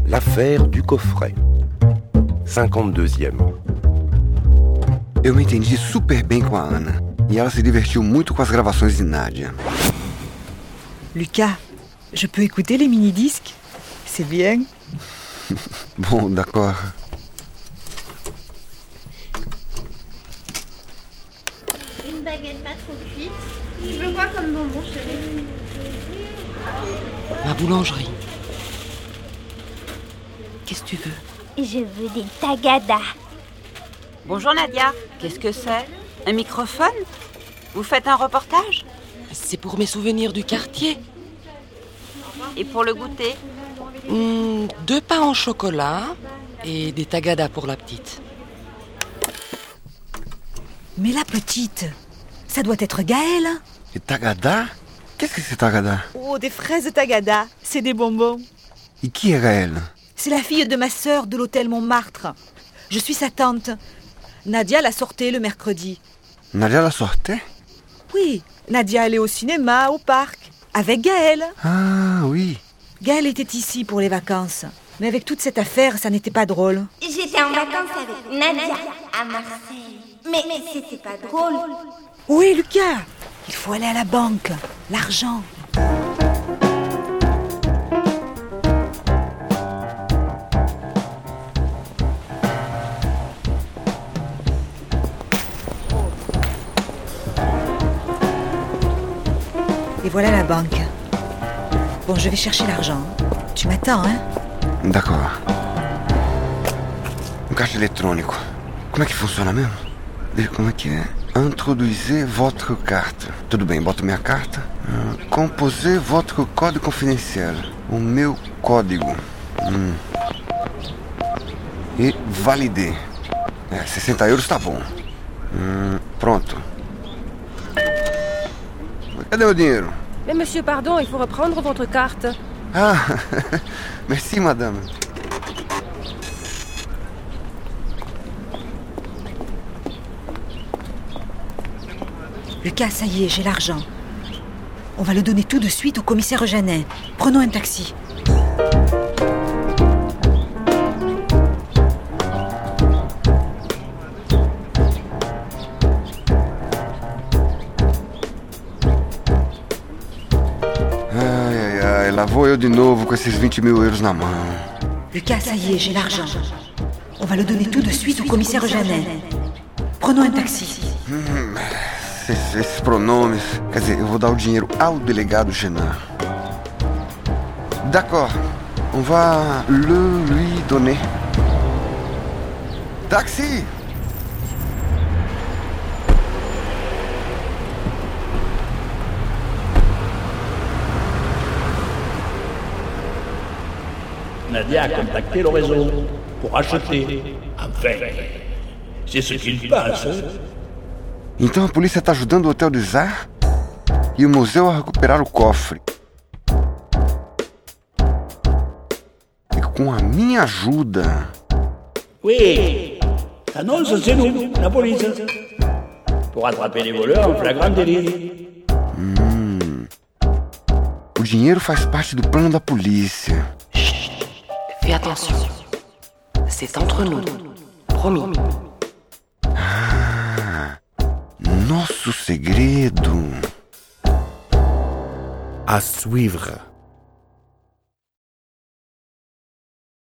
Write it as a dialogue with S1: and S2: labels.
S1: L'affaire du coffret. 52e.
S2: Eu me entendi super bem com a Ana. E ela se divertiu muito com as gravações de Nadia.
S3: Lucas, je peux écouter les mini-disques? C'est bien.
S2: Bon, d'accord.
S4: Une baguette pas trop cuite. Je veux quoi comme bonbon, chérie?
S5: Ma boulangerie. Qu'est-ce que tu veux?
S4: Je veux des tagadas.
S6: Bonjour Nadia, qu'est-ce que c'est? Un microphone? Vous faites un reportage?
S5: C'est pour mes souvenirs du quartier.
S6: Et pour le goûter?
S5: 2 pains en chocolat et des tagadas pour la petite.
S3: Mais la petite, ça doit être Gaëlle.
S2: Et Tagada? Qu'est-ce que c'est Tagada?
S3: Oh, des fraises Tagada, c'est des bonbons.
S2: Et qui est Gaëlle?
S3: C'est la fille de ma sœur de l'hôtel Montmartre. Je suis sa tante. Nadia la sortait le mercredi.
S2: Nadia la sortait?
S3: Oui, Nadia allait au cinéma, au parc, avec Gaëlle.
S2: Ah oui.
S3: Gaëlle était ici pour les vacances. Mais avec toute cette affaire, ça n'était pas drôle.
S4: J'étais en vacances avec Nadia à Marseille. Mais c'était pas drôle.
S3: Oui, Lucas, il faut aller à la banque. L'argent. Et voilà la banque. Bon, je vais chercher l'argent. Tu m'attends, hein?
S2: D'accord. Um caixa eletrônico. Como é que funciona mesmo? Como é que é? Introduzir votre carte. Tudo bem, boto minha carta. Composer votre código confidencial. O meu código. E valider. 60 euros tá bom. Pronto. Cadê o dinheiro?
S7: Mais monsieur, pardon, il faut reprendre votre carte.
S2: Ah, merci madame.
S3: Lucas, ça y est, j'ai l'argent. On va le donner tout de suite au commissaire Jeannet. Prenons un taxi.
S2: Lá vou eu de novo com esses 20 mil euros na mão.
S3: Lucas, ça y est, j'ai l'argent. On va le donner tout de suite au commissaire Jeannet. Prenons un taxi.
S2: Esses pronomes... Quer dizer, eu vou dar o dinheiro ao delegado Genin. D'accord. On va le lui donner. Taxi!
S8: Nadia a contacté le réseau pour acheter. Enfin, c'est ce qu'il pense.
S2: Então a polícia está ajudando o Hotel do Tsar e o museu a recuperar o cofre. E com a minha ajuda.
S8: Oui, annonce c'est nous, la police, pour attraper les voleurs en flagrant délit.
S2: O dinheiro faz parte do plano da polícia.
S5: Fais attention. C'est entre nous. Promis.
S2: Nosso segredo.
S1: À suivre.